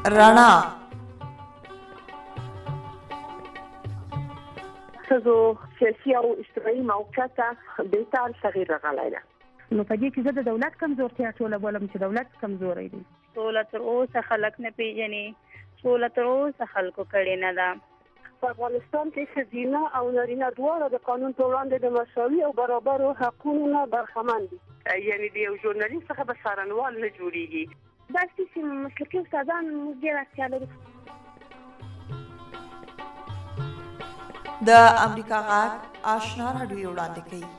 رڼا ښځو سیاسي او اجتماعي موقعیت بهتر تغییر راغلی ده. نو په دې کې زه د دولت کمزورتیا ټوله بولم چې دولت کمزوری دی. سوله تر اوسه خلک نه پیژني، سوله تر اوسه خلکو کړې نه ده. په افغانستان کې ښځینه او نارینه دواړه د قانون په وړاندې د مساوي او برابرو حقونو نه برخمن دي. یعنې د یو ژورنالیست څخه به څارنوال نه جوړیږي. داسې چې مسلکي استادان موږ ډېر اړتیا لرو. د امریکا غږ آشنا راډیو وړاندې کوي.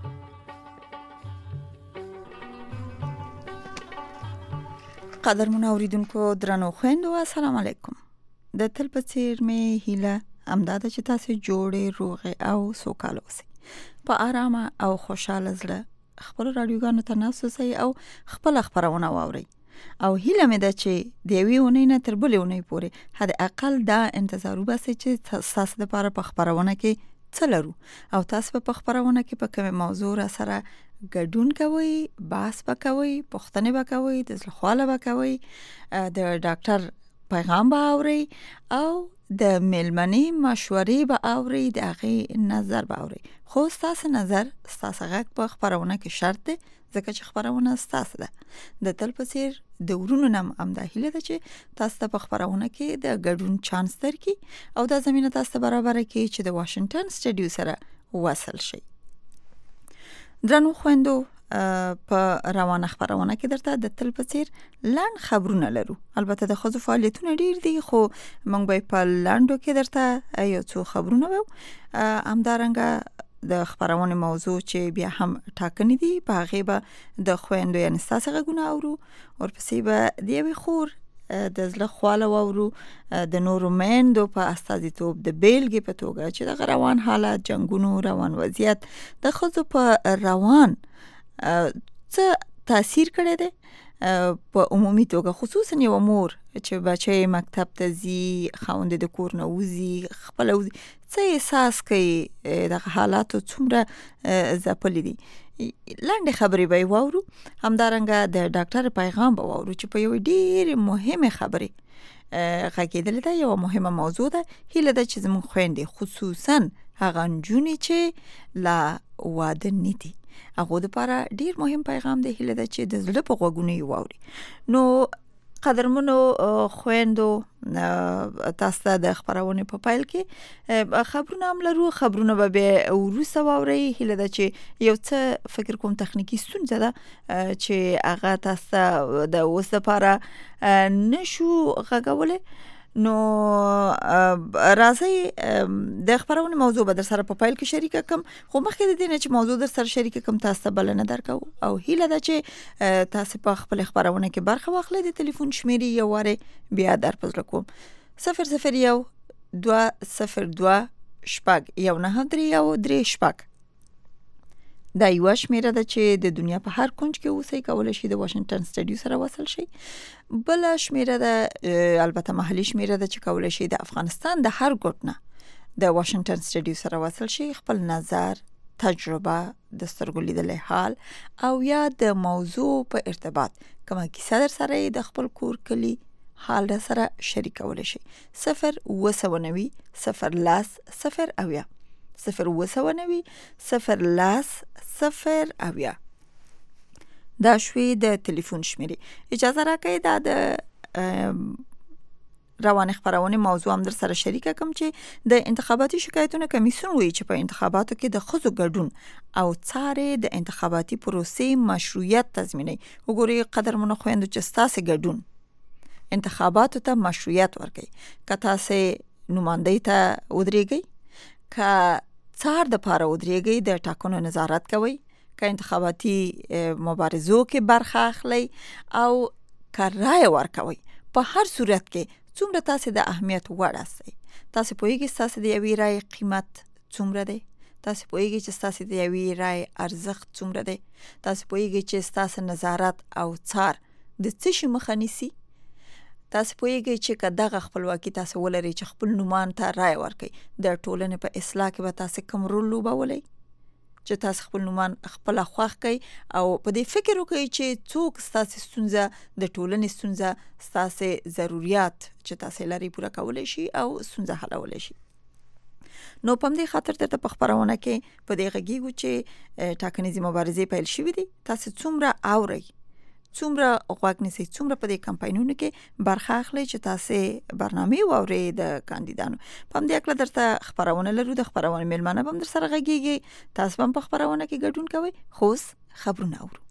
قدرمن اوریدونکو درنو خویندو السلام علیکم. د تل په څیر مې هیله امداد چې تاسو جوړې روغې او سوکاله اوسئ. په آرامه او خوشاله زړه خپل رادیوګانو ته ناست اوسئ او خپل خبرونه واورئ. او هیله مې ده چې د یوې اونۍ نه تر بلې اونۍ پورې حد اقل دا انتظار وباسئ چې تاسو لپاره په خبرونه کې څه لرو او تاسو په خبرونه کې په کومه موضوع را سره ګډون کوئ، بحث وکوئ، پوښتنې وکوئ، د زړه خواله وکوئ، د ډاکټر پیغام به اورئ او د میلمنې مشورې به اورئ، د هغې نظر به اورئ. خو ستاسو نظر ستاسو غږ په خبرونه کې شرط دی، ځکه چې خبرونه ستاسو ده. د تل په څیر د ورونو نم امدا هیله ده چې تاسو ته په خبرونه کې د ګډون چانس درکړي او دا زمينه تاسو ته برابر کړي چې د واشنگټن سټډیو سره وصل شي. درنو خويندو په روانه خبرونه کې درته د تل په څیر لاند خبرونه لرو. البته د خزو فعالیتونه ډیر دي خو موږ به په لاندو کې درته یو څو خبرونه وو. همدارنګه د خبرونه موضوع چې بیا هم ټاکنې دي په هغه به د خويندو یعنی تاسو غوونه اورو ورپسې به د یوې خور د زړه خواله وورو د نورو مېندو په استازیتوب د بیلګې په توګه چې د روان حالت، جنگونو، روان وضعیت د خزو په روان څه تاثیر کړی دی په عمومي توګه، خصوصا یو مور چې بچي مکتب ته ځي، خوند د کور نه وځي، خپل څه احساس کوي، د حالاتو څومره ځپلې دي. لاندې خبرې به وورو. همدارنګه د ډاکټر پیغام به وورو چې په یو ډېر مهمه خبرې غږیدل ده، یو مهمه موضوع ده. هیله ده چې زموږ خويندې خصوصا هغه نجونې چې لا واده نه دي هغه لپاره ډیر مهم پیغام دی. هیله ده چې د زړه په غوږونو یې واوري. نو قدرمنو خويندو تاسو ته د خبرونه په پایل کې خبرونه هم لرو. خبرونه به وروسته واوري. هیله ده چې یو څه فکر کوم تخنیکی ستونزه ده چې هغه تاسو د اوس لپاره نشو غږولې. نو راځي د خبرونه موضوع به در سره په پایل کې شریک کوم، خو مخکې د دې نه چې موضوع در سره شریک کوم تاسو بلنه درکو او هیله ده چې تاسو په خپل خبرونه کې برخه واخلئ. د ټلیفون شمیرې یو واره بیا در پزړه کوم 001 202 شپږ 19 شپږ. دا یو شمیره ده چې د دنیا په هر کونج کې اوسئ، کولای شي د واشنگټن سټډیو سره وصل شي. بل شمیره ده البته محلي شمیره ده چې کولای شي د افغانستان د هر ګوټ نه د واشنگټن سټډیو سره وصل شي، خپل نظر، تجربه، د سترګو لیدلې حال او یا د موضوع په ارتباط کومه کیسه در سره د خپل کور کلی حال در سره شریکول شي. 0 دا شوی د ټلیفون شمیرې. اجازه راکړئ دا د روان خبرونه موضوع هم در سره شریک کوم چې د انتخاباتي شکایتونو کمیسیون وایي چې په انتخاباتو کې د خزو ګډون او څارې د انتخاباتي پروسې مشروعیت تضمینوي. وګورئ قدرمنو خويندو چې تاسو ګډون انتخاباتو ته مشروعیت ورکړي، که تاسو نمائندګۍ ته ودرېږئ، که څار د پاره ودرېږئ، د ټاکنو نظارت کوي، که انتخاباتي مبارزو کې برخه اخلي او که رای ورکوي، په هر صورت کې څومره تاسو د اهمیت وړ یاستئ. تاسو پوهیږئ تاسو د یوې رای قیمت څومره دی، تاسو پوهیږئ چې تاسو د یوې رای ارزښت څومره دی، تاسو پوهیږئ چې تاسو نظارت او څار د څه شي مخه نیسي. تاسو پوهیږئ چې کداغه خپلواکي تاسو ولرئ چې خپل نومان ته رای ورکړئ، د ټولنې په اصلاح کې به تاسو کوم رول لوبولی چې تاسو خپل نومان خپل خوښ کړئ او په دې فکر وکړئ چې څوک ستاسو ستونزه د ټولنې ستونزه ستاسو ضرورت چې تاسو لري پوره کولای شي او ستونزه حلولای شي. نو په دې خاطر ته په خبرونه کې په دې غږیږو چې ټاکنیزې مبارزې پیل شوې دي. تاسو څومره اورئ، څومره غوږ نیسئ، څومره په دې کمپاینونو کې برخه اخلئ چې تاسو برنامه واورئ د کاندیدانو. په دې اړه درته خبرونه لرو، د خبرونه ملمنه هم در سره غږیږي، تاسو هم په خبرونه کې ګډون کوئ. خو خبرونه اورو.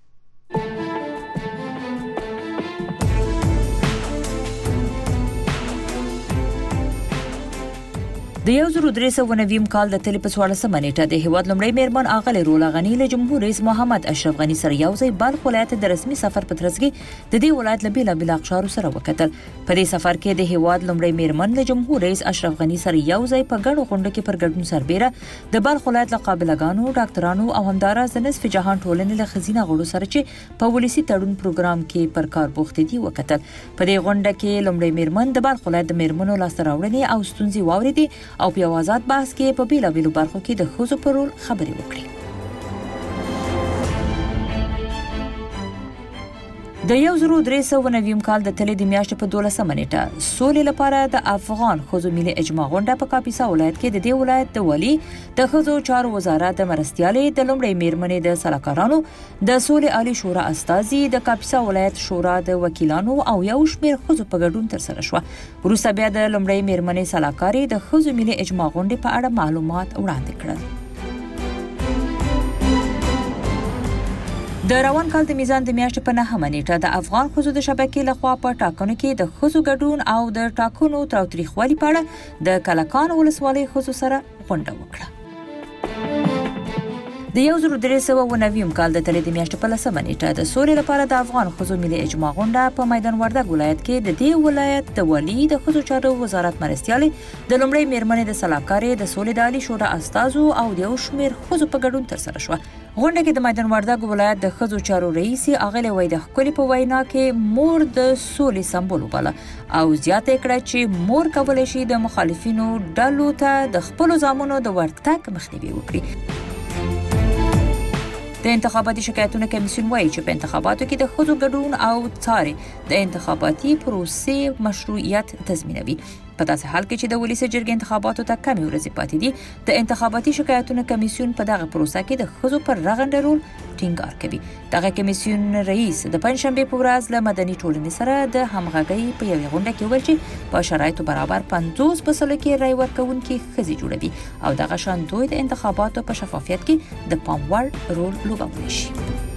د 1390 کال د تلې په 14 نیټه د هیواد لومړی میرمن اغلې رولا غنی له جمهور رئیس محمد اشرف غنی سره یو ځای بلخ ولایت د رسمي سفر په ترڅ کې د دې ولایت له بیلابیل اقشارو سره وکتل. په دې سفر کې د هیواد لومړی میرمن له جمهور رئیس اشرف غنی سره یو ځای په ګډو غونډه کې پر ګډون سربېره د بلخ ولایت له قابلګانو، ډاکټرانو او همدارس د نصف جهان ټولنې له خزینه غړو سره چې په ولسی تړون پروګرام کې پر کار بوخت دي وکتل. په دې غونډه کې لومړی میرمن د بلخ ولایت د میرمنو لاسته راوړنې او ستونزې واوریدي او په آزاد بحث کې په بیلابیلو برخو کې د ښځو پر رول خبرې وکړي. د 1390 کال د تلې د میاشتې په 12 نیټه سولې لپاره د افغان ښځو ملي اجماع غونډه په کاپیسا ولایت کې د دې ولایت د والي د ښځو چارو وزارت د مرستیالې د لومړی میرمنې د سلاکارانو د سولې عالی شورا استازي د کاپیسا ولایت شورا د وکیلانو او یو شمېر ښځو په ګډون ترسره شوه. وروسته بیا د لومړی میرمنې سلاکاري د ښځو ملي اجماع غونډې په اړه معلومات وړاندې کړل. د روان کال د میزان د میاشتې په 9 نیټه د افغان ښځو د شبکې لخوا په ټاکنو کې د ښځو ګډون او د ټاکنو تاوتریخوالي په اړه د کلکان ولسوالۍ ښځو سره غونډه وکړه. د 1390 کال د تلې د میاشتې په 10 نیټه د سولې لپاره د افغان ښځو ملي اجماع غونډه په میدان وردګ ولایت کې د دې ولایت د والي د ښځو چارو وزارت مرستیالې د لومړی میرمنې د سلاکاري د سولې د عالی شورا استازو او د یو شمېر ښځو په ګډون ترسره شوه. غونډه کې د میدان وردګ ولایت د ښځو چارو رئیس اغلې ویده خپل په وینا کې مور د سولې سمبول وباله او زیاته کړه چې مور کولای شي د مخالفینو ډلو ته د خپل ځامنو د ورتګ مخنیوي وکړي. د انتخاباتي شکایتونو کمیسیون وایي چې په انتخاباتو کې د ښځو ګډون او څاري د انتخاباتي پروسې مشروعیت تضمینوي. په داسې حال کې چې د ولسی جرګې انتخاباتو ته کمی ورځې پاتې دي، د انتخاباتي شکایتونو کمیسیون په دغه پروسه کې د ښځو پر رغنده رول ټینګار کوي. دغه کمیسیون رئیس د پنځشنبه په ورځ له مدني ټولنې سره د همغږۍ په یوه غونډه کې ویل چې په شرایطو برابر 50% کې رای ورکوونکي ښځې جوړوي او دغه شان دوی د انتخاباتو په شفافیت کې د پام وړ رول لوبولی شي.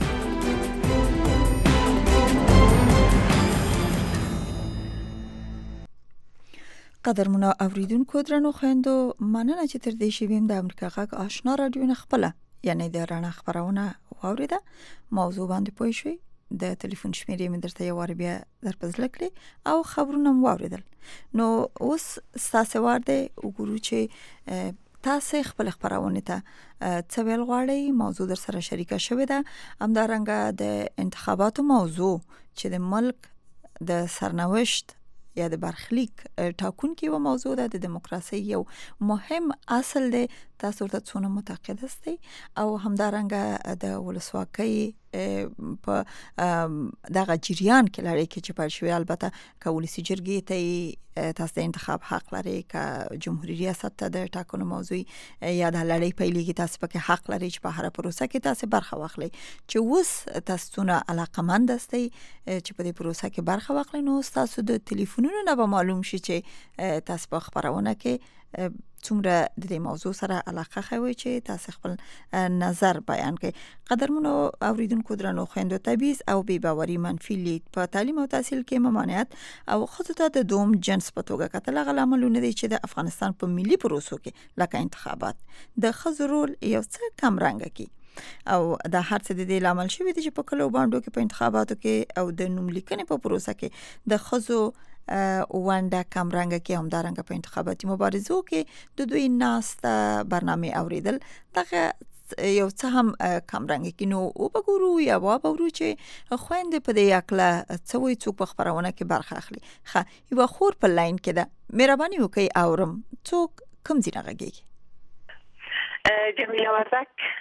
قدرمنو اوریدونکو درنو خويندو، مننه چې تر دې شویم د امریکا غږ آشنا رادیو نه خپله یعنی د رڼا خبرونه واوریده. موضوع باندې پوه شئ، د ټلیفون شمیرې مې درته یو وار بیا درپزله کړې او خبرونه مو واوریدل. نو اوس ستاسو وار دی وګورو چې تاسو خپل خبرونه ته څه ویل غواړئ. موضوع در سره شریکه شوې ده، همدارنګه د انتخاباتو موضوع چې د ملک د سرنوشت یا د برخلیک ټاکونکي و موضوع ده، د دیموکراسي یو مهم اصل دی. تاسو ورته څونه معتقد استئ او همدارنګه د ولسواکۍ په دغه جریان کې لري کې چې په شوی البته کولسی جرګې ته تاسو د انتخاب حق لري، که جمهوریت ریاست ته د ټاکنو موضوع یا د لړۍ پیلېږي تاسو پکې حق لري چې په هر پروسه کې تاسو برخه واخلئ. چې اوس تاسو څونه علاقمند استئ چې په دې پروسه کې برخه واخلئ، نو تاسو د ټلیفونونو نه به معلوم شي چې تاسو په خبرونه کې څومره د دې موضوع سره علاقه خوي چې تاسو خپل نظر بیان کړئ. قدرمنو اوریدونکو درنو خويندو، تبعیض او بې باوري، منفي لید په تعلیم او تحصیل کې ممانعت او خود ته د دوم جنس په توګه کتل غل عملونه دي چې د افغانستان په ملي پروسو کې لکه انتخابات د ښځو رول یو څه کم رنګه کی او د هر څه د دې لامل شوی دی چې په کلو باندې کې په انتخاباتو کې او د نوم لیکنې په پروسه کې د ښځو ونده کم رنګه کې همدارنګه په انتخاباتي مبارزو کې د دوی ناسته برنامه اوریدل دغه یو څه هم کم رنګه کې. نو او بګورو یا وابورو چې خويندې په دې اکله څه وي څوک په خبرونه کې برخه اخلي. ښه، یو خور په لاین کې ده، مهرباني وکړئ اورم څوک کوم ځای نه غږیږي. جمیله وردک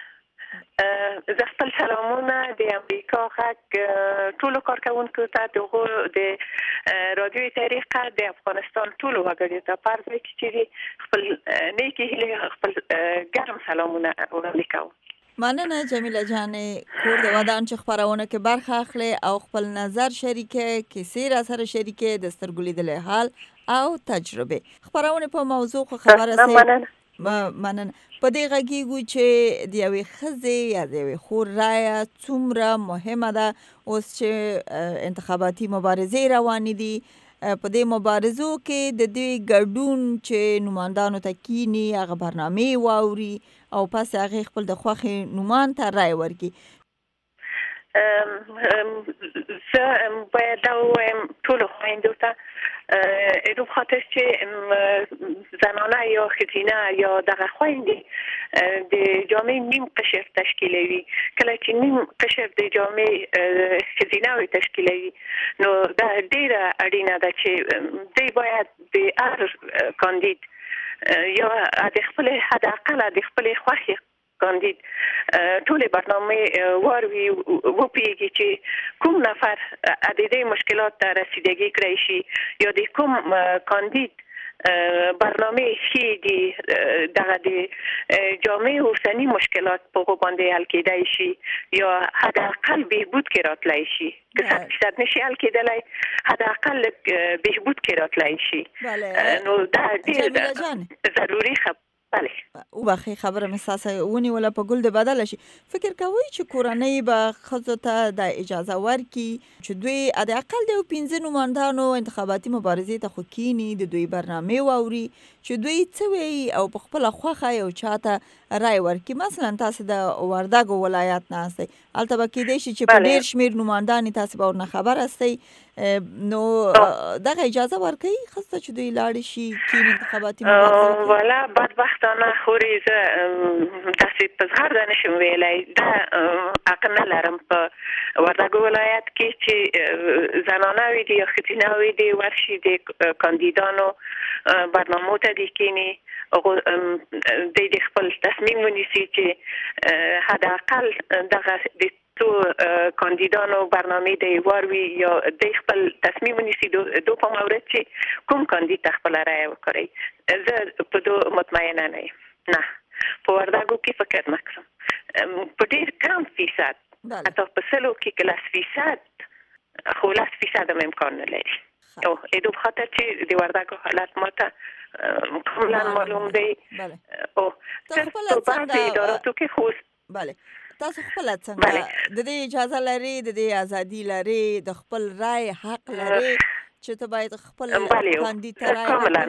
زه خپل سلامونه د امریکا غږ ټولو کارکونکو ته د رادیوي طریقه د افغانستان ټولو وګړو ته په عرض کې چې خپل نیکی هیلې خپل ګرم سلامونه وړاندې کوم. مننه جمیله جانې کور د ودان چې خبرونه کې برخه اخلي او خپل نظر شریکه کیسې را سره شریکه د سترګو لیدلې حال او تجربه خبرونه په موضوع خبره سي. مننه په دې غږیږو چې د یوې ښځې یا د یوې خور رایه څومره مهمه ده اوس چې انتخاباتي مبارزې روانې دي. په دې مبارزو کې د دې ګډون چې نمائندانو ته کینی هغه برنامه واوري او پس هغه خپل د خوښې نومان ته رای ورکړي. زه باید دا ووایم ټولو خویندو ته په خاطر چې زنانه یا ښځینه یا دغه خویندې د جامعې نیم قشر تشکیلوي. کله چې نیم قشر د جامعې ښځینه تشکیلوي نو دا ډیره اړینه ده چې دوی باید د هر کاندید یا د خپل حد اقل د خپل خوښې کاندید ټول برنامه واروي وپیږي چې کوم نفر د دې مشکلات ته رسیدګي کړی شي یا د کوم کاندید برنامه شي دغه د جامعه اوسنی مشکلات په باندې حل کېدای شي یا حد اقل بهبود کې راتلای شي که 100% نشي حل کېدلای حد اقل بهبود کې راتلای شي. نو دا ډېر ضروري بله او بخی خبره مساسه ونی ولا په ګل د بدل شي. فکر کوي چې کورنۍ به خزو ته د اجازه ورکي چې دوی د اقل د 15 نمائندانو انتخاباتي مبارزې ته خوکینی د دوی برنامه واوري چې دوی څه وی او په خپل خوخه یو چاته رای ورکي. مثلا تاسو د وردګو ولایت نه استئ البته کې دی چې په ډیر شمیر نمائندان تاسو به نه خبر استئ نو دغه اجازه ورکي خاصه چې دوی لاړ شي کین انتخاباتي مبارزه ولا بدبختانه خوري زه تاسو په ځهر نه شم ویلای دا حق نه لرم په وردګو ولایت کې چې زنانه وي دي ختینه وي دي ورشي د کاندیدانو برنامه ته دي کینی د خپل تصمیم ونیسي چې حد اقل دغه د تو کاندیدانو برنامه دی واروي یا د خپل تصمیم ونیسي دو په مورد چې کوم کاندید خپل رای وکړي. زه په دو مطمئنه نه په وردګو کې فکر نکړم په ډیر کم فیصد حتی په سلو کې کلاس فیصد خو 10% هم امکان نه لري. او دو خاطر چې د وردګو حالت ماته کاملا معلوم دی. او خپل څنګه اداراتو کې خو بله تاسو خپل څنګه د دې اجازه لري د دې ازادي لري د خپل رای حق لري چې ته باید خپل کاندید رای کاملا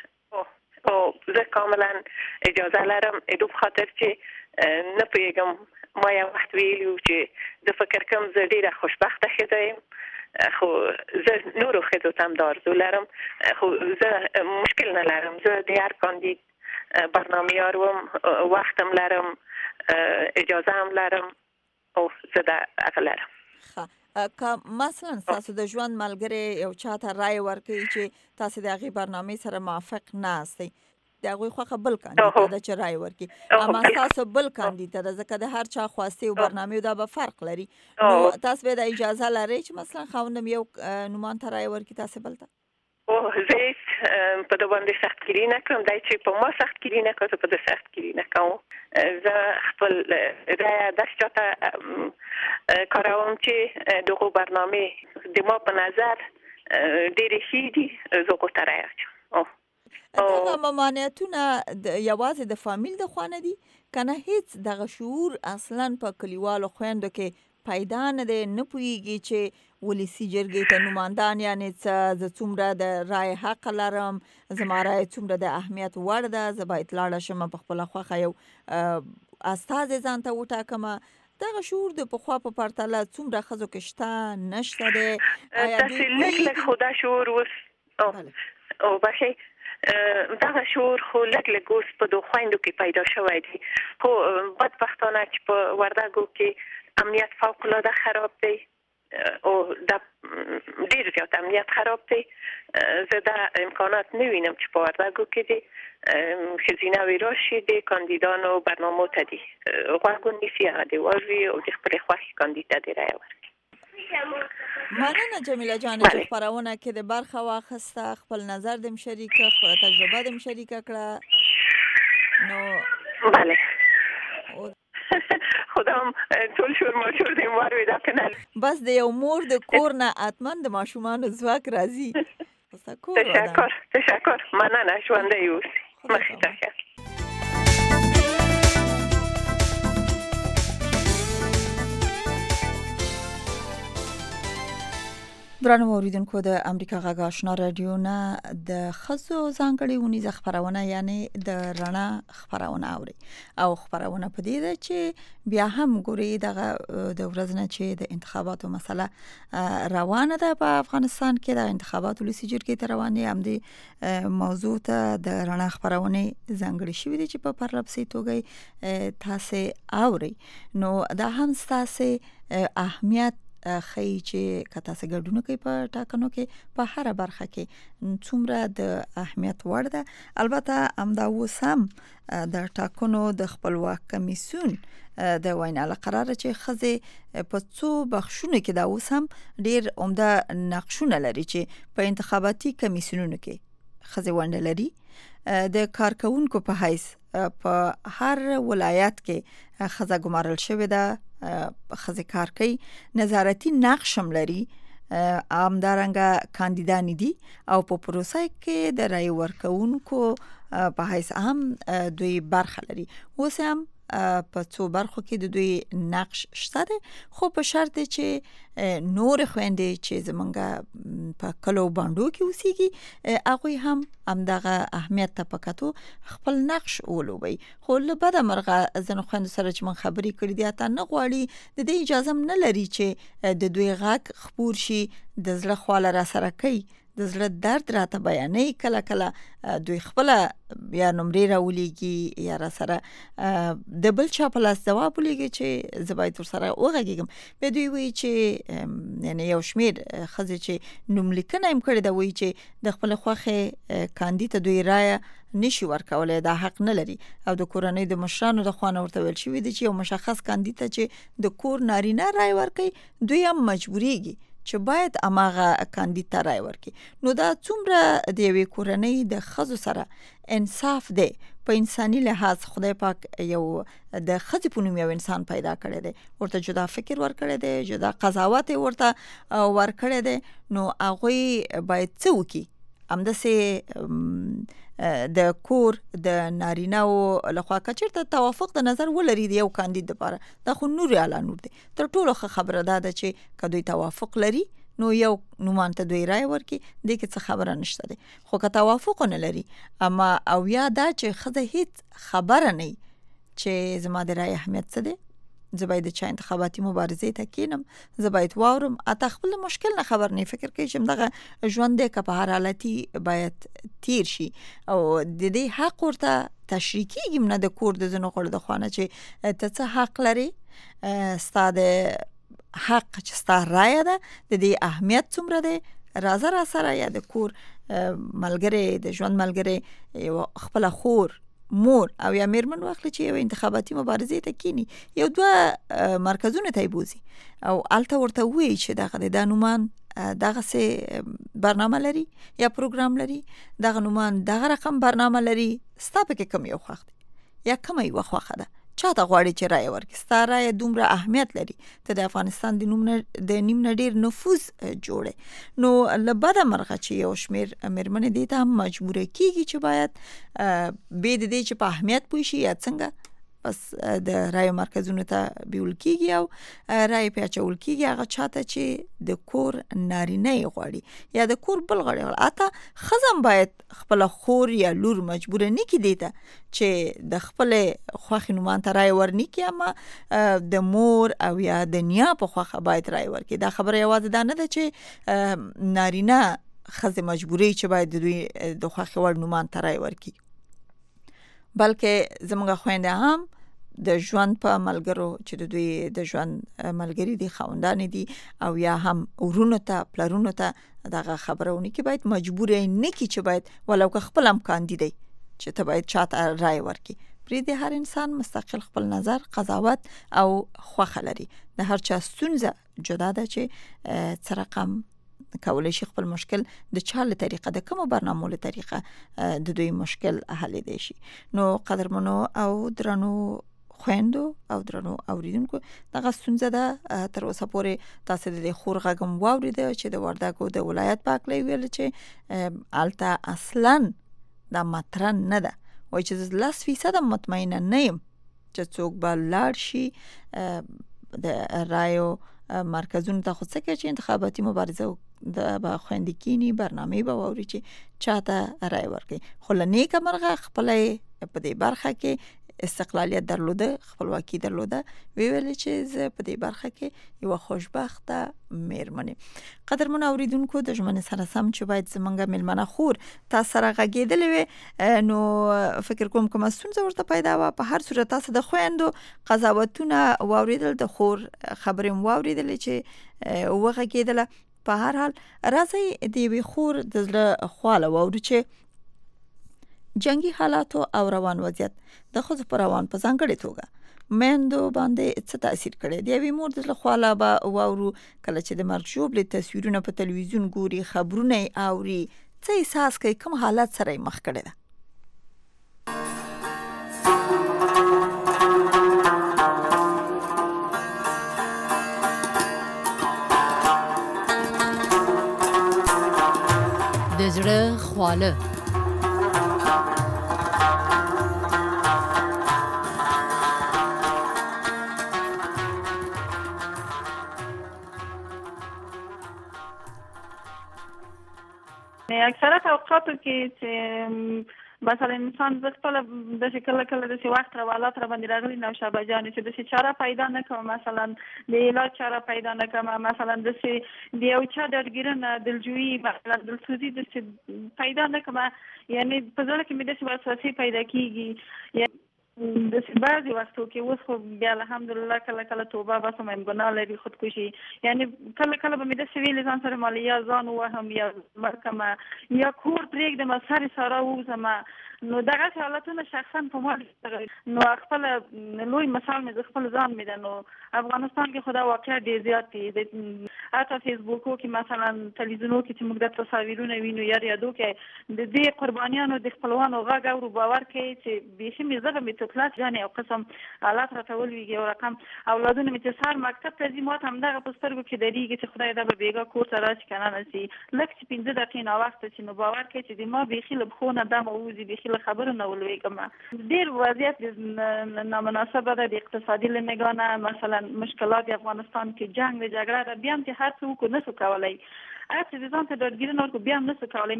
او زه کاملا اجازه لرم په خاطر چې نه پیګم ما یو وخت ویلو چې د فکر کوم زه ډیره خوشبخته ښځه خو زه نورو ښځو ته هم دا آرزو لرم خو زه مشکل نه لرم زه د هر کاندید برنامه یاروم وخت هم لرم اجازه هم لرم او زه دا هغه لرم. که مثلا تاسو د ژوند ملګری یو چاته رای ورکړي چې تاسو د هغې برنامې سره موافق نه استئ د هغوی خوښه بل کاندید ته ده چې رای ورکړي اما تاسو بل کاندید ته ده ځکه د هر چا خواسته او برنامې دا به فرق لري نو تاسو به د اجازه لرئ چې مثلا خاوندم یو نومان ته رای ورکړي تاسو بل ته زه په د باندې سختګیري نه کوم دای چې په ما سختګیري نه کوم په د سختګیري نه کوم زه خپل رای د چاته کاروم چې دغه برنامه د ما په نظر ډېر ښه دي زه کوته رای اچوم. دغه ممانعتونه یوازې د فامیل د خوا نه دي کنه هیڅ دغه شعور اصلا په کلیوالو خویندو کې پیدا نه دی نه پوهیږي چې ولسی جرګې ته نمائندان یعنی څه څومره د رای حق لرم زما رای څومره د اهمیت وړ ده زه باید لاړه شم په خپله خوښه یو استازی ځان ته وټاکم دغه شعور د پخوا په پرتله څومره ښځو کې شته نشته دی تاسې لږ خو دا شعور اوس او بخښئ دغه شعور خو لږ اوس په دو خویندو کې پیدا شوی دی خو بدبختانه چې په وردګو کې امنیت فوق العاده خراب دی او د ډیر زیات امنیت خراب دی زه دا امکانات زیات نوینم چې په وردګو کې دي خزینه ویراشي د کاندیدانو برنامه ته دي غوږ نیسي هغه دی واوري او د خپل خوښې کاندید ته رایه ورکړي. مننه جمیله جان چې خبرونه کې د برخه واخسته، خپل نظر دم شریک کړ، خپل تجربه دم شریک کړه. نو بله خدام ټول شور ماشور دې مور ودا کنه بس د یو مور د کور نه اتمن د ماشومان زواک راځي. تشکر مننه ژوندی اوسئ. مخې ته ښه. درنو اوریدونکو د امریکا غږ آشنا رادیو نه د خزو ځانګړي ونیزه خبرونه یعنی د رڼا خبرونه اوري او خبرونه په دې ده چې بیا هم ګوري دغه د ورځنه چې د انتخاباتو مسله روانه ده په افغانستان کې د انتخاباتو لسی جرګې ته روان دي. هم د موضوع ته د رڼا خبرونه ځانګړي شوی دي چې په پرلپسې توګه تاسو اوري. نو دا هم تاسو اهمیت خی چې کته سه ګډونه کوي په ټاکنو کې په هر برخه کې څومره د اهمیت وړ ده. البته امدا وسم د ټاکنو د خپلواک کمیسیون د ویناله قرار چې خزه په څو بخښونه کې دا وسم ډیر عمده نقشونه لري چې په انتخاباتي کمیسیونونو کې خزه ونډه لري. د کارکونکو په حیث په هر ولایت کې خزه ګمارل شوې ده، خزه کار کوي، نظارتي نقش هم لري، عامدارنګه کاندیدان دي او په پروسه کې د رای ورکونکو په حیث هم دوی برخه لري. اوس هم په څو برخو کې د دوی نقش شته ده، خو په شرط چې نور خويندې چې زمونږه په کلو باندو کې اوسېږي هغه هم همدغه اهمیت ته پکاتو خپل نقش ولوبي. خو له بده مرغه زنه خويند سره چې من خبرې کړې دي اته نه غواړي د دې اجازه نه لري چې د دوی غږ خبر شي، د زړه خواله را سره کوي، د زړه درد راته بیانې، کله کله دوی خپل یا نمرې راولېږي یا را سره د بل چا په لاس جواب ولېږي چې زبای تر سره وغږیږم. به دوی وی چې یعنی یو شمیر خزه چې نوم لیکنه هم کړی دا وی چې د خپل خوخه کاندید دوی رائے نشي ورکولای، دا حق نه لري او د کورنۍ د مشرانو د خوانه ورته ویل شوی دی چې یو مشخص کاندید چې د کور نارینه رائے ورکړي دوی هم مجبوریږي چې باید اماغه کاندید ته رائے ورکړي. نو دا څومره د یوې کورنۍ د خزو سره انصاف دی. په انساني لحاظ خدای پاک یو د خزې په نوم یو انسان پیدا کړی دی، ورته جدا فکر ورکړی دی، جدا قضاوت ورته ورکړی دی. نو هغه باید څه وکړي؟ همداسې د کور د نارینه او لخوا کچرته توافق د نظر ولري دی یو کاندید لپاره، دا خو نور اعلان نور دی. تر ټولو خبره ده چې کدوې توافق لري نو یو نومان ته دوی رائے ورکی د کې څه خبره نشته ده. خو که توافق نه لري اما او یا دا چې خزه هیڅ خبره نه چې زما د رائے اهمیت څه ده، زباید چا انتخاباتي مبارزه ته کینم، زباید واورم اته خپل مشکل نه خبر نه فکر کوي چې دغه ژوند د په هر حالتي باید تیر شي او د دې حق ورته تشریح کیږي نه د کور د زنو خور د خوانه چې ته څه حق لري، ستاده حق چې ستا رائے ده د دې اهمیت څومره ده، راځه را سره یا د کور ملګری د ژوند ملګری خپل خور مور او یا میرمن واخلي چې یو انتخاباتي مبارزه ته کینی یو دوه مرکزونه ته بوزي او الته ورته وی چې دغه د نومان دغه سه برنامه لري یا پروګرام لري، دغه نومان دغه رقم برنامه لري، ستاسو کې کوم یو خوښ یا کوم یو خوښه ده چاته غواړي چې رائے ورکړي. ستاره رائے دومره اهمیت لري ته د افغانستان د نیم ډیر نفوذ جوړه. نو لبدا مرغه چې یو شمیر مرمنې دي ته مجبور کیږي چې باید به د دې چې په اهمیت پوي شي یا څنګه بس د رائے مرکزونو ته بیول کیږي او رائے په چول کیږي هغه چاته چې د کور نارینه غواړي یا د کور بل غواړي. اته خزم باید خپل خور یا لور مجبور نه کی دیته چې د خپل خوخي نومان ته رائے ورنی کی اما د مور او یا د نیا په خوخه باید رائے ورکړي. دا خبره یوازې ده نه ده چې نارینه خزه مجبوري چې باید د دوی د خوخي ور نومان ته رائے ورکړي، بلکې زموږ خويندې هم د ژوند په ملګرو چې د دوی د ژوند ملګری دي، خوندان دي، او یا هم ورونو ته پلرونو ته دغه خبرونه کې باید مجبور نه کی چې باید ولو که خپل هم کاندیدای چې ته باید چاته رائے ورکړي. پرې د هر انسان مستقل خپل نظر، قضاوت او خوښه لري. د هر چا ستونزه جدا ده چې څه رقم کولای شي خپل مشکل د چا له طریقه د کومو برنامو له طریقه د دوی مشکل حل دی شي. نو قدرمنو او درنو خويندو او درنو اوریدونکو، دغه ستونزه ده تر اوسه پورې تاسو د خور غږم واورید چې د وردګو د ولایت پاکلې ویل چې الته اصلا د مطرح نه ده، وای چې 10% مطمئنه نه یم چې څوک به لاړ شي د رایو مرکزونو ته. خو څه کې چې انتخاباتي مبارزه د خوندکینی برنامه به ووري چې چاته رائے ورکړي. خو لنیکه مرغه خپل په دې برخه کې استقلالیت درلوده، خپلواکي درلوده، ویل چې زه په دې برخه کې یو خوشبخته مېرمنه. قدرمن اوریدونکو، د ژمنې سره سم چې باید زمونږه ملمنه خور تاسو سره غږیدلې، نو فکر کوم کوم ستونزه ورته پیدا و. په هر صورت تاسو د خويندو قضاوتونه واوریدل، د خور خبرې واوریدل چې وغږیدله. په هر حال راځي د وی خور د زړه خواله واوري چې جنگي حالاتو او روان وضعیت د خود پر روان په ځانګړې توګه مندو باندې څه تاثیر کړی دی. وی مور د خواله به واورو کله چې د مرګ شوبلې تصویرونه په تلویزیون ګوري، خبرونه اوري، څه احساس کوي، کوم حالت سره مخ کړي ده. د زړه خواله. اکثره اوقاتو کې چې مثلا انسان د خپل د شکل کله د وخت روالات را باندې راغلي نو شابه جان چې د چاره پیدا نه کوم، مثلا د علاج چاره پیدا نه کوم، مثلا د یو چا درګیرنه دلجویي مثلا دلسوزي د پیدا نه کوم، یعنی په ځل کې مې د وسوسې پیدا کیږي. د بعضی وختو کې اوس خو بیا الحمدلله کله کله توبه بس مې ګناه لري خودکشي، یعنی کله کله به مې د سویل ځان سره مالیا ځان وهم یا مرکمه یا کور پرېږدم سره سره وزم. نو دغه حالتونه شخصا په ما نو خپل لوی مثال مې خپل ځان مې ده. نو افغانستان کې خدا واقعا ډېر زیات دي، حتی فیسبوکو کې مثلا تلویزیونو کې چې موږ د تصاویرونه وینو یا یادو کې د دې قربانیانو د خپلوانو غږ او باور کوي چې بيخي مې زغه مې تطلاق ځانې او قسم حالات راټول ویږي او رقم اولادونه مې چې سار مکتب ته ځي ماته هم دغه په سترګو کې درېږي چې خدای دا به بیګا کور ته راشي که نه نشي لږ چې 15 دقیقې ناوخته چې نو باور کوي چې د ما بيخي له پښو نه دمه وځي، بيخي له خبرو نه ولوېږم. ډېر وضعیت نامناسبه ده د اقتصادي له نګاه نه، مثلا مشکلات د افغانستان کې جنگ د جګړه ده، بیا هم چې هر څه وکړو نسو کولی، هر څه د ځان ته ډاډګیرنه ورکړو بیا هم نسو کولی.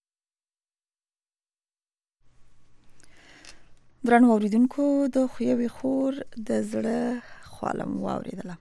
درنو اوریدونکو، د خویوي خور د زړه خواله مو واورېدله.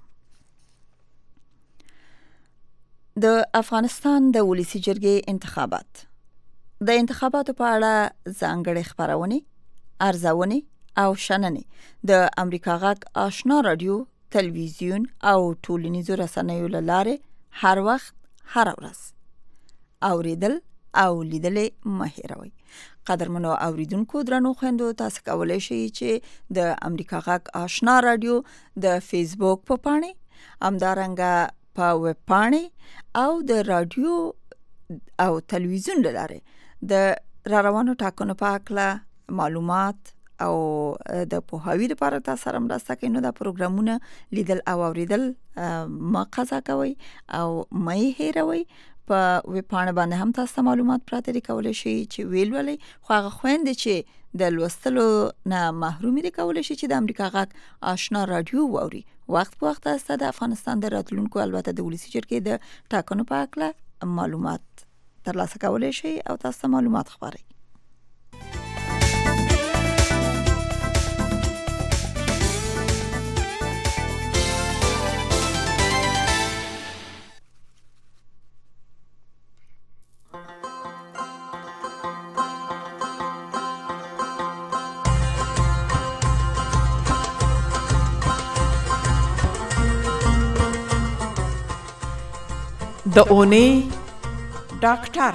د افغانستان د ولسی جرګې انتخابات. د انتخاباتو په اړه ځانګړې خبرونه، ارزونه او شننې د امریکا غږ آشنا رادیو، تلویزیون او ټولنیزو رسنیو له لارې هر وخت هر ورځ اوریدل او لیدل مه هېروئ. قدرمنو اوریدونکو، درنو خویندو، تاسو کولی شئ چې د امریکا غږ آشنا رادیو د فیسبوک په پاڼې، همدارنګه په ویب پاڼې او د رادیو او تلویزیون له لارې د روانو ټاکنو په اړه معلومات او د پوهاوی لپاره تاسو سره مرسته کوي. نو دا پروګرامونه لیدل او اوریدل ما قضا کوي او مې هېروي. په ویب پاڼه باندې هم تاسو معلومات پراته دي، کولای شي چې ویلولې خو هغه خويندې چې د لوستلو نه محرومې دي کولای شي چې د امریکا غږ آشنا رادیو واوري. وخت په وخت تاسو د افغانستان د راتلونکو البته د ولسی جرګې د ټاکنو په اړه معلومات ترلاسه کولای شي او تاسو معلومات خبري. د اونۍ ډاکټر.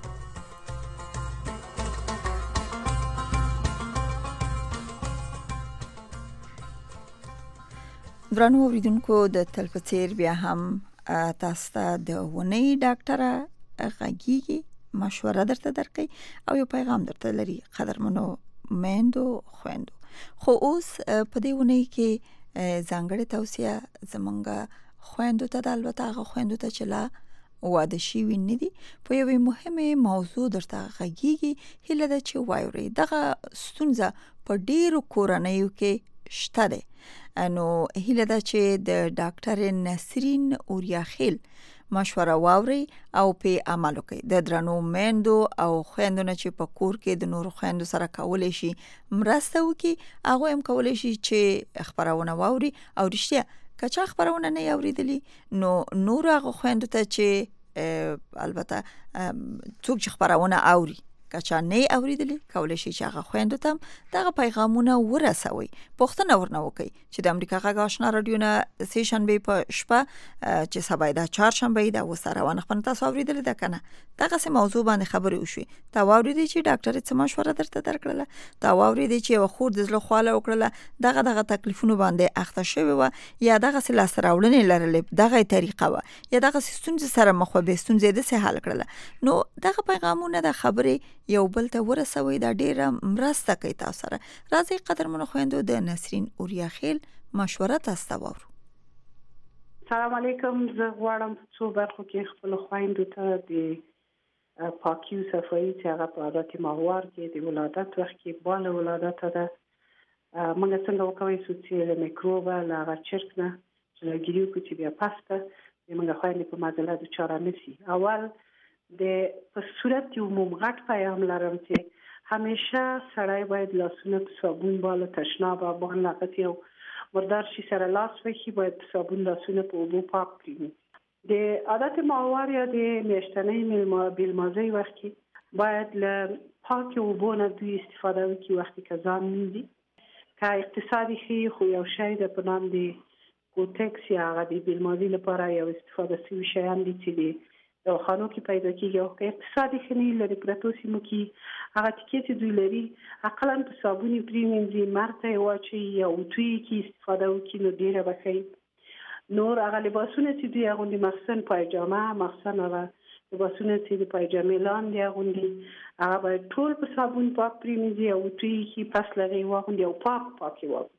درنو اوریدونکو د تل په څیر بیا هم تاسو ته د اونۍ ډاکټره غږیږي، مشوره درته درکړي او یو پیغام درته لري قدرمنو میندو خویندو. خو اوس په دې اونۍ کې ځانګړې توصیه زمونږ خویندو ته د البته هغه خویندو ته چې لا واده شوي نه دي په یوې مهمه موضوع درته غږیږي. هیله ده چې واورئ. دغه ستونزه په ډیرو کورنیو کې شته ده. نو هیله ده چې د ډاکټر نسرین اوریاخیل مشوره واوري او په عمل وکړي. د درنو میندو او خویندو نه چې په کور کې د نورو خویندو سره کولای شي مرسته وکړي، هغه هم کولای شي چې خبرونه واوري او رښتیا کچا خبرونه نه اوریدلی نو نور هغه خویندو ته چې البته څوک چې خبرونه اوري کچا نه اوریدلی کولای شي چې هغه خویندو ته دغه پیغامونه ورسوي. پوښتنه ورنه وکړي چې د امریکا غږ آشنا رادیو نه سه شنبه په شپه چې سبا د چهارشنبه د وسروان خپل تاسو اوریدل ده کنه دغه سه موضوع باندې خبرې وشوي. تا واوریدي چې ډاکټر څه مشوره درته درکړله، تا واوریدي چې یو خور د زړه خواله وکړله دغه تکلیفونو باندې اخته شوی و یا دغه سه لاسراوړنې لرلې دغه طریقه و یا دغه ستونزې سره مخ به ستونزې د سه حل کړله. نو دغه پیغامونه د خبرې یو بل ته ورسوي دا ډیره مرسته کوي تاسو سره. راځي قدرمنو خویندو د نسرین اوریاخیل مشوره تاسو واورو. سلام علیکم. زه غواړم څو برخو کې خپل خویندو ته د پاکي او صفایي چې هغه په عادت ماهوار کې د ولادت وخت کې بال ولادت ده موږ څنګه وکوي چې له میکروب له هغه چرک نه چې لګیو چې بیا پاسته موږ خویندې په مازله د چاره نسی. اول د په صورت یو ممغټ پیغام لرم چې همیشه سړی باید لاسونه په صابون بالا تشناب باندې لاقتی او مردار شي سره لاس وخی باید په صابون لاسونه په اوبو پاک کړي. د عادت ماهوار یا د میاشتنۍ بیلمازۍ وخت کې باید له پاک اوبو نه دوی استفاده وکړي وختي که ځان مینځي. که اقتصادي خي خو یو شی د په نام د کوټکس یا هغه د بیلمازۍ لپاره یو استفاده شوي شیان دي چې د د خانو کې پیدا کیږي او که اقتصادي خني لري پروتو سیمو کې هغه ټکی چې دوی لري اقلا په صابوني پریمینځي مرته واچي یا اوتوي کې استفاده وکړي نو ډیره بخي. نور هغه لباسونه چې دوی هغه مخصن پایجامه مخصن هغه لباسونه چې د پایجامې لاندې هغه هغه باید ټول په صابون پاک پریمینځي او اوتوي کې پس لري واغوندي او پاک واغوندي.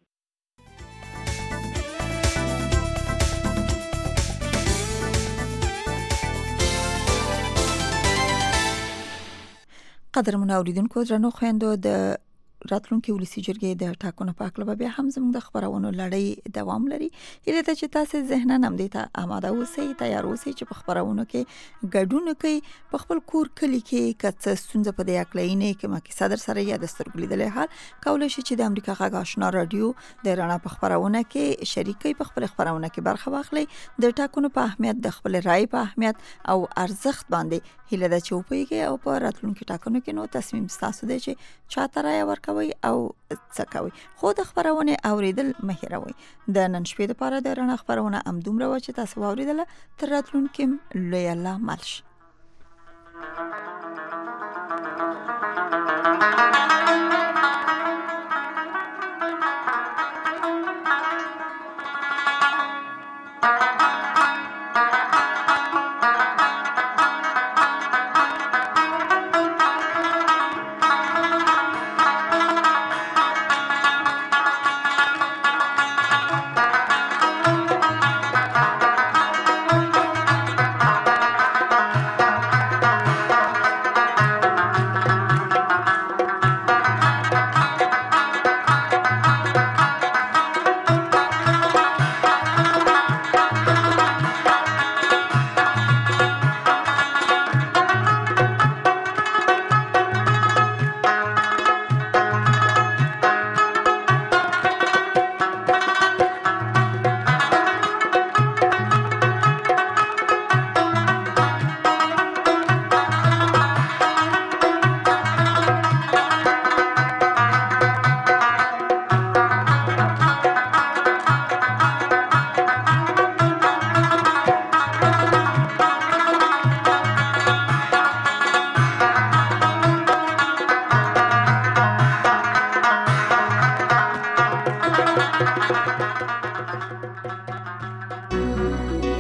قدرمنو اوریدونکو درنو خویندو د راتلونکي ولسی جرګې د ټاکنو په اړه بیا هم زموږ د خبرونو لړۍ دوام لري. هیله ده چې تاسو ذهناً هم دې ته آماده اوسئ، تیار اوسئ چې په خبرونو کې ګډون وکړئ. په خپل کور کلی کې کڅ ستونزه په دې اقلینې کې مکه صدر سره یا د سترګو لیدلې حال کولای شي چې د امریکا غږ آشنا رادیو د رڼا په خبرونه کې شریکي په خپل خبرونه کې برخه واخلئ. د ټاکنو په اهمیت، د خپل رائے په اهمیت او ارزښت باندې هیله ده چې وپوهیږئ او په راتلونکي ټاکنو کې نو تصمیم ستاسو دی چې چاته رائے ورکوئ او څه کوي. خو د خبرونه اوریدل مه هیروئ. د نن شپې لپاره د رڼا خبرونه همدومره و چې تاسو اوریدله. تر راتلونکي لوی الله مل شي.